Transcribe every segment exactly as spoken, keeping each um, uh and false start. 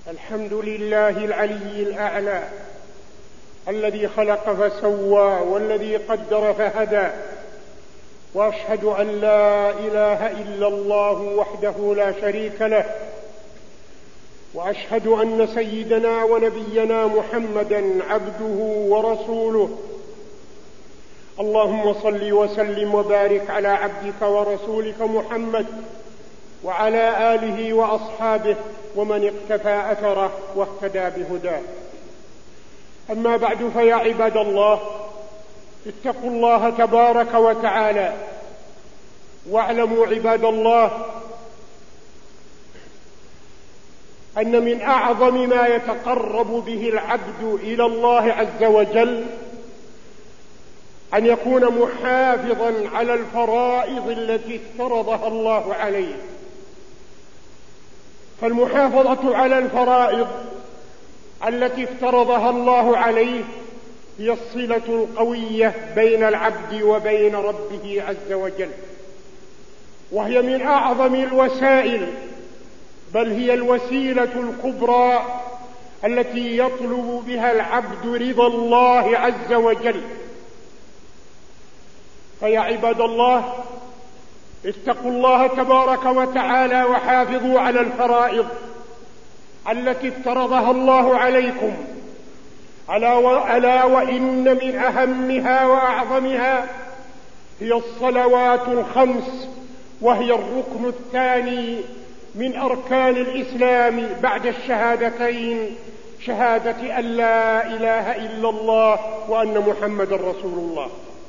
الحمد لله العلي الأعلى الذي خلق فسوى والذي قدر فهدى، وأشهد أن لا إله إلا الله وحده لا شريك له، وأشهد أن سيدنا ونبينا محمدا عبده ورسوله. اللهم صل وسلم وبارك على عبدك ورسولك محمد وعلى آله وأصحابه ومن اقتفى أثره واهتدى بهداه. أما بعد، فيا عباد الله، اتقوا الله تبارك وتعالى، واعلموا عباد الله أن من أعظم ما يتقرب به العبد إلى الله عز وجل أن يكون محافظا على الفرائض التي افترضها الله عليه. فالمحافظة على الفرائض التي افترضها الله عليه هي الصلة القوية بين العبد وبين ربه عز وجل، وهي من أعظم الوسائل، بل هي الوسيلة الكبرى التي يطلب بها العبد رضا الله عز وجل. فيا عباد الله، اتقوا الله تبارك وتعالى وحافظوا على الفرائض التي افترضها الله عليكم، ألا وإن من أهمها وأعظمها هي الصلوات الخمس، وهي الركن الثاني من أركان الإسلام بعد الشهادتين، شهادة أن لا إله إلا الله وأن محمد رسول الله.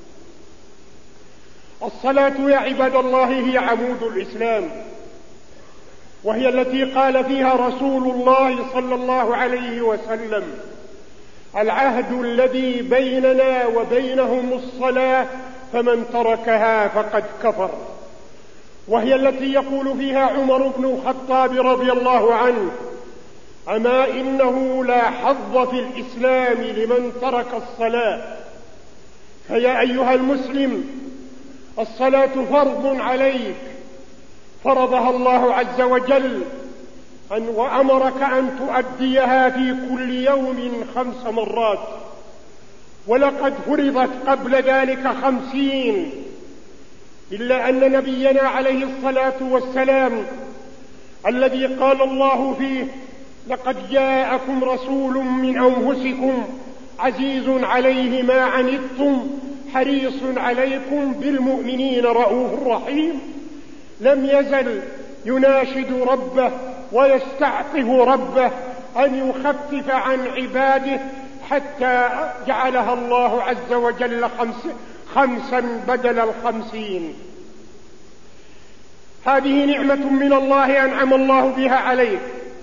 الصلاة يا عباد الله هي عمود الإسلام، وهي التي قال فيها رسول الله صلى الله عليه وسلم: العهد الذي بيننا وبينهم الصلاة، فمن تركها فقد كفر. وهي التي يقول فيها عمر بن الخطاب رضي الله عنه: أما إنه لا حظ في الإسلام لمن ترك الصلاة. فيا أيها المسلم، الصلاة فرض عليك، فرضها الله عز وجل أن وأمرك أن تؤديها في كل يوم خمس مرات، ولقد فرضت قبل ذلك خمسين، إلا أن نبينا عليه الصلاة والسلام الذي قال الله فيه: لقد جاءكم رسول من أنفسكم عزيز عليه ما عنتم حريص عليكم بالمؤمنين رؤوف رحيم، لم يزل يناشد ربه ويستعطف ربه أن يخفف عن عباده حتى جعلها الله عز وجل خمس خمسا بدل الخمسين. هذه نعمة من الله أنعم الله بها عليك،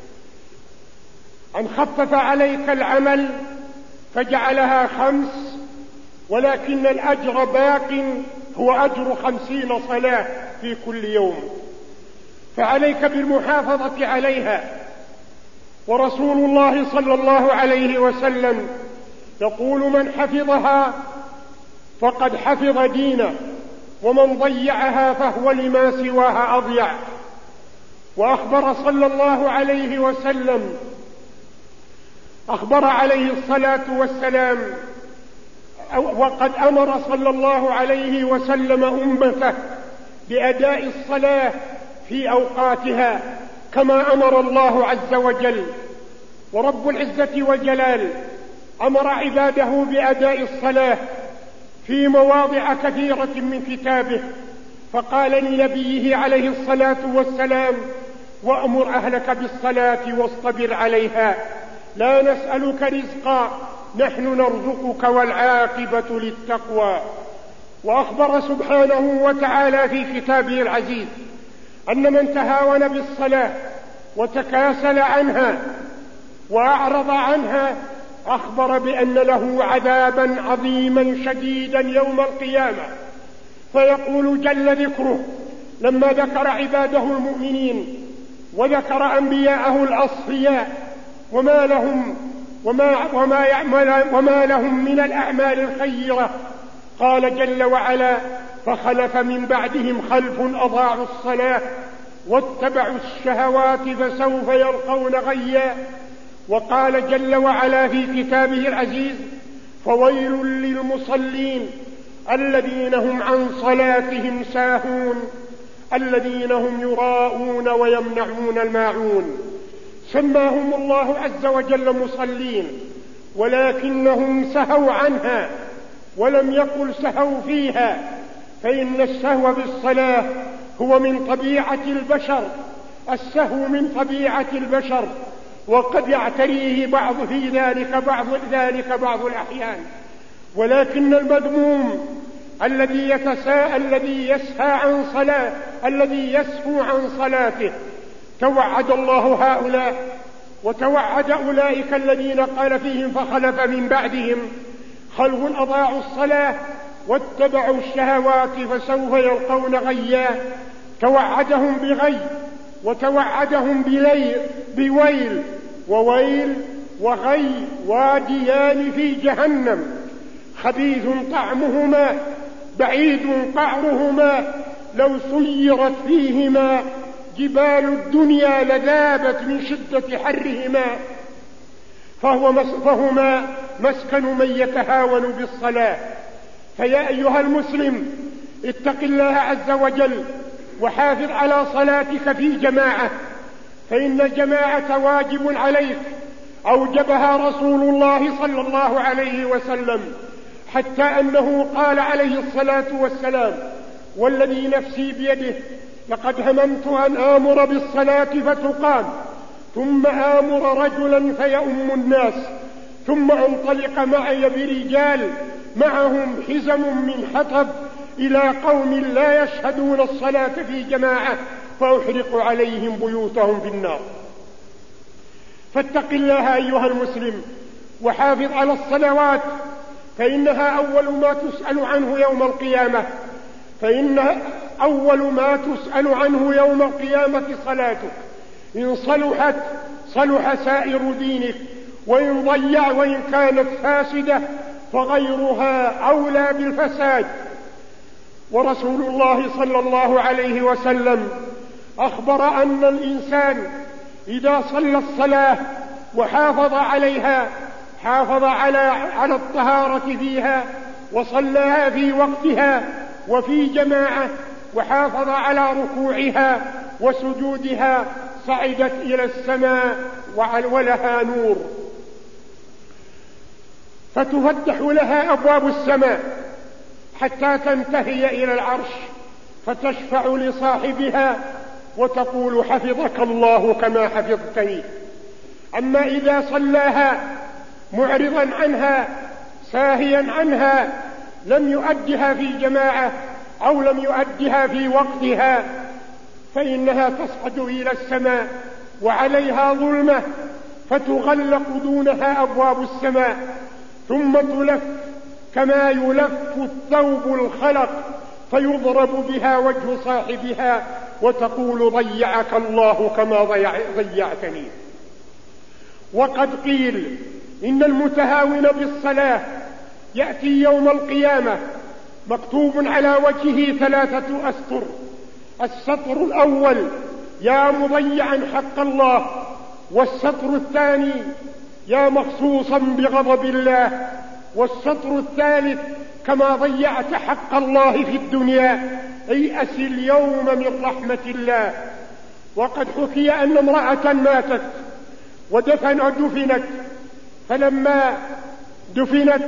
أن خفف عليك العمل فجعلها خمس، ولكن الأجر باق، هو أجر خمسين صلاة في كل يوم، فعليك بالمحافظة عليها. ورسول الله صلى الله عليه وسلم يقول: من حفظها فقد حفظ دينه، ومن ضيعها فهو لما سواها أضيع. وأخبر صلى الله عليه وسلم أخبر عليه الصلاة والسلام وقد أمر صلى الله عليه وسلم أمته بأداء الصلاة في أوقاتها كما أمر الله عز وجل. ورب العزة والجلال أمر عباده بأداء الصلاة في مواضع كثيرة من كتابه، فقال لنبيه عليه الصلاة والسلام: وأمر أهلك بالصلاة واصطبر عليها، لا نسألك رزقا نحن نرزقك والعاقبة للتقوى. وأخبر سبحانه وتعالى في كتابه العزيز أن من تهاون بالصلاة وتكاسل عنها وأعرض عنها أخبر بأن له عذابا عظيما شديدا يوم القيامة. فيقول جل ذكره لما ذكر عباده المؤمنين وذكر أنبياءه الأصفياء وما لهم وما, وما, يعمل وما لهم من الأعمال الخيرة، قال جل وعلا: فخلف من بعدهم خلف أضاعوا الصلاة واتبعوا الشهوات فسوف يلقون غيا وقال جل وعلا في كتابه العزيز: فويل للمصلين الذين هم عن صلاتهم ساهون الذين هم يراءون ويمنعون الماعون. سماهم الله عز وجل مصلين، ولكنهم سهوا عنها، ولم يقل سهوا فيها، فإن السهو بالصلاة هو من طبيعة البشر، السهو من طبيعة البشر، وقد يعتريه بعض في ذلك بعض ذلك بعض الأحيان. ولكن المذموم الذي يتساءل الذي يسهى عن صلاة الذي يسهو عن صلاته، توعد الله هؤلاء وتوعد أولئك الذين قال فيهم: فخلف من بعدهم خلف أضاعوا الصلاة واتبعوا الشهوات فسوف يلقون غيا. توعدهم بغي وتوعدهم بليل بويل، وويل وغي واديان في جهنم، خبيث طعمهما بعيد قعرهما، لو سيرت فيهما جبال الدنيا لذابت من شدة حرهما. فهو مس فهما مسكن من يتهاون بالصلاة. فيا أيها المسلم، اتق الله عز وجل وحافظ على صلاتك في جماعة، فإن الجماعة واجب عليك، أوجبها رسول الله صلى الله عليه وسلم، حتى أنه قال عليه الصلاة والسلام: والذي نفسي بيده لقد هممت أن آمر بالصلاة فتقام، ثم آمر رجلا فيؤم الناس، ثم انطلق معي برجال معهم حزم من حطب إلى قوم لا يشهدون الصلاة في جماعة فأحرق عليهم بيوتهم في النار. فاتق الله أيها المسلم وحافظ على الصلوات، فإنها أول ما تسأل عنه يوم القيامة فإن أول ما تسأل عنه يوم القيامة صلاتك. إن صلحت صلح سائر دينك، وإن ضيع وإن كانت فاسدة فغيرها أولى بالفساد. ورسول الله صلى الله عليه وسلم أخبر أن الإنسان إذا صلى الصلاة وحافظ عليها، حافظ على على الطهارة فيها وصلاها في وقتها وفي جماعة، وحافظ على ركوعها وسجودها، صعدت إلى السماء ولها نور، فتفتح لها أبواب السماء حتى تنتهي إلى العرش، فتشفع لصاحبها وتقول: حفظك الله كما حفظتني. أما إذا صلاها معرضا عنها ساهيا عنها، لم يؤدها في جماعة أو لم يؤدها في وقتها، فإنها تصعد إلى السماء وعليها ظلمة، فتغلق دونها أبواب السماء، ثم تلف كما يلف الثوب الخلق، فيضرب بها وجه صاحبها وتقول: ضيعك الله كما ضيعتني. وقد قيل إن المتهاون بالصلاة يأتي يوم القيامة مكتوب على وجهه ثلاثة أسطر: السطر الأول: يا مضيعا حق الله، والسطر الثاني: يا مخصوصا بغضب الله، والسطر الثالث: كما ضيعت حق الله في الدنيا ايأس اليوم من رحمة الله. وقد حكي أن امرأة ماتت ودفن دفنت، فلما دفنت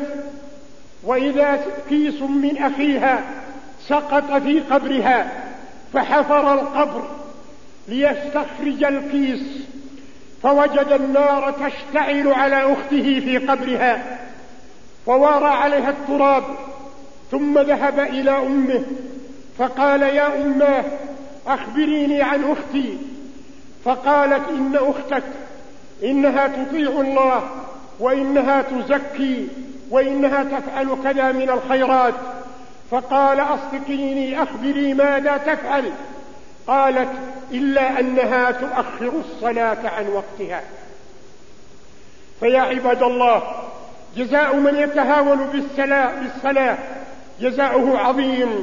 وإذا كيس من أخيها سقط في قبرها، فحفر القبر ليستخرج الكيس، فوجد النار تشتعل على أخته في قبرها، فوارى عليها التراب، ثم ذهب إلى أمه فقال: يا أماه أخبريني عن أختي. فقالت: إن أختك إنها تطيع الله، وإنها تزكي، وإنها تفعل كذا من الخيرات. فقال: أصدقيني، أخبري ماذا تفعل؟ قالت: إلا أنها تؤخر الصلاة عن وقتها. فيا عباد الله، جزاء من يتهاون بالصلاة جزاؤه عظيم،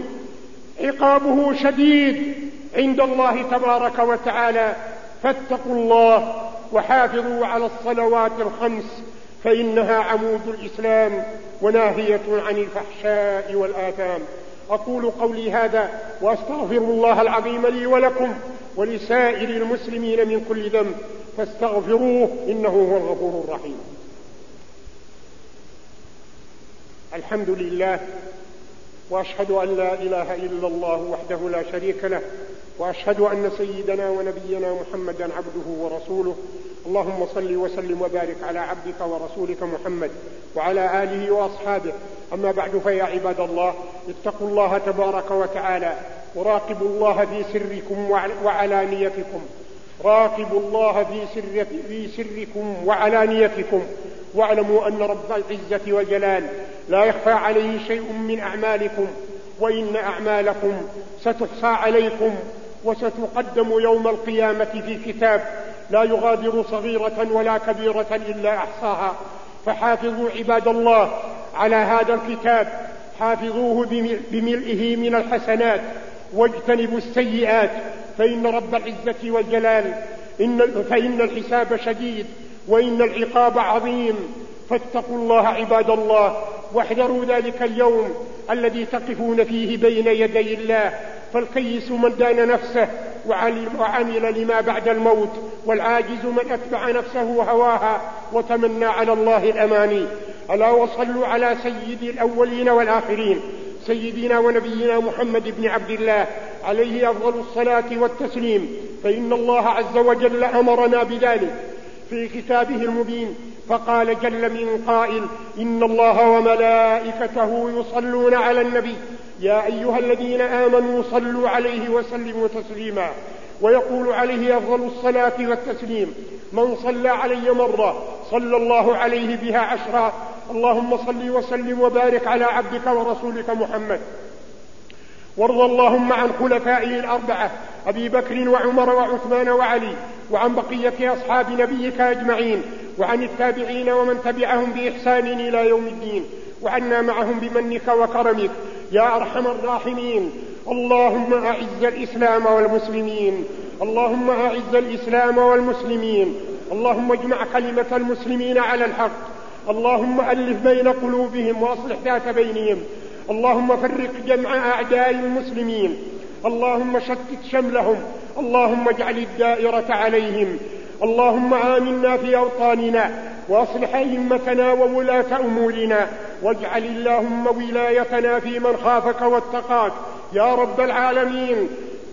عقابه شديد عند الله تبارك وتعالى، فاتقوا الله وحافظوا على الصلوات الخمس فإنها عمود الإسلام وناهية عن الفحشاء والآثام. أقول قولي هذا وأستغفر الله العظيم لي ولكم ولسائر المسلمين من كل ذنب فاستغفروه إنه هو الغفور الرحيم. الحمد لله، وأشهد أن لا إله إلا الله وحده لا شريك له، وأشهد أن سيدنا ونبينا محمدا عبده ورسوله. اللهم صل وسلم وبارك على عبدك ورسولك محمد وعلى آله وأصحابه. أما بعد، فيا عباد الله، اتقوا الله تبارك وتعالى وراقبوا الله في سركم وعلانيتكم راقبوا الله في, سر في سركم وعلانيتكم واعلموا أن رب العزة والجلال لا يخفى عليه شيء من أعمالكم، وإن أعمالكم ستحصى عليكم وستقدم يوم القيامة في كتاب لا يغادر صغيرة ولا كبيرة إلا أحصاها. فحافظوا عباد الله على هذا الكتاب، حافظوه بملئه من الحسنات واجتنبوا السيئات، فإن رب العزة والجلال إن فإن الحساب شديد وإن العقاب عظيم. فاتقوا الله عباد الله واحذروا ذلك اليوم الذي تقفون فيه بين يدي الله. فالكيس من دان نفسه وعمل لما بعد الموت، والعاجز من أتبع نفسه هواها وتمنى على الله الأماني. ألا وصلوا على سيد الأولين والآخرين سيدنا ونبينا محمد بن عبد الله عليه أفضل الصلاة والتسليم، فإن الله عز وجل أمرنا بذلك في كتابه المبين، فقال جل من قائل: إن الله وملائكته يصلون على النبي يا أيها الذين آمنوا صلوا عليه وسلموا تسليما. ويقول عليه أفضل الصلاة والتسليم: من صلى علي مرة صلى الله عليه بها عشرا. اللهم صل وسلم وبارك على عبدك ورسولك محمد. وارض اللهم عن خلفائه الأربعة أبي بكر وعمر وعثمان وعلي، وعن بقية أصحاب نبيك أجمعين، وعن التابعين ومن تبعهم بإحسان إلى يوم الدين، وعنا معهم بمنك وكرمك يا أرحم الراحمين. اللهم أعز الإسلام والمسلمين اللهم أعز الإسلام والمسلمين اللهم اجمع كلمة المسلمين على الحق. اللهم ألف بين قلوبهم وأصلح ذات بينهم. اللهم فرق جمع أعداء المسلمين. اللهم شتت شملهم. اللهم اجعل الدائرة عليهم. اللهم آمنا في أوطاننا وأصلح أئمتنا وولاة أمورنا، واجعل اللهم ولايتنا في من خافك واتقاك يا رب العالمين.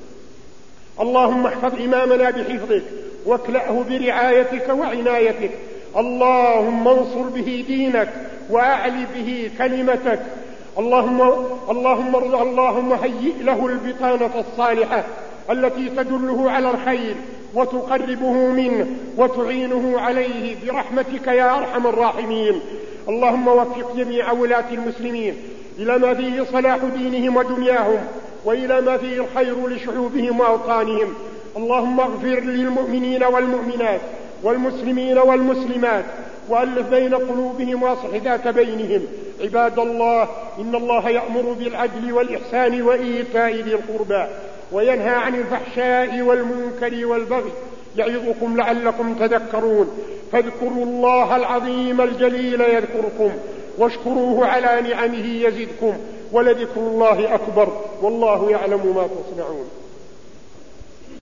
اللهم احفظ إمامنا بحفظك واكلأه برعايتك وعنايتك. اللهم انصر به دينك وأعل به كلمتك. اللهم اللهم اللهم هيئ له البطانة الصالحة التي تدله على الخير وتقربه منه وتعينه عليه برحمتك يا أرحم الراحمين. اللهم وفق جميع ولاة المسلمين إلى ما فيه صلاح دينهم ودنياهم، وإلى ما فيه الخير لشعوبهم وأوطانهم. اللهم اغفر للمؤمنين والمؤمنات والمسلمين والمسلمات، وألف بين قلوبهم وأصلح ذات بينهم. عباد الله، إن الله يأمر بالعدل والإحسان وإيتاء ذي القربى وينهى عن الفحشاء والمنكر والبغي، يعظكم لعلكم تذكرون. فاذكروا الله العظيم الجليل يذكركم، واشكروه على نعمه يزدكم، ولذكر الله أكبر، والله يعلم ما تصنعون.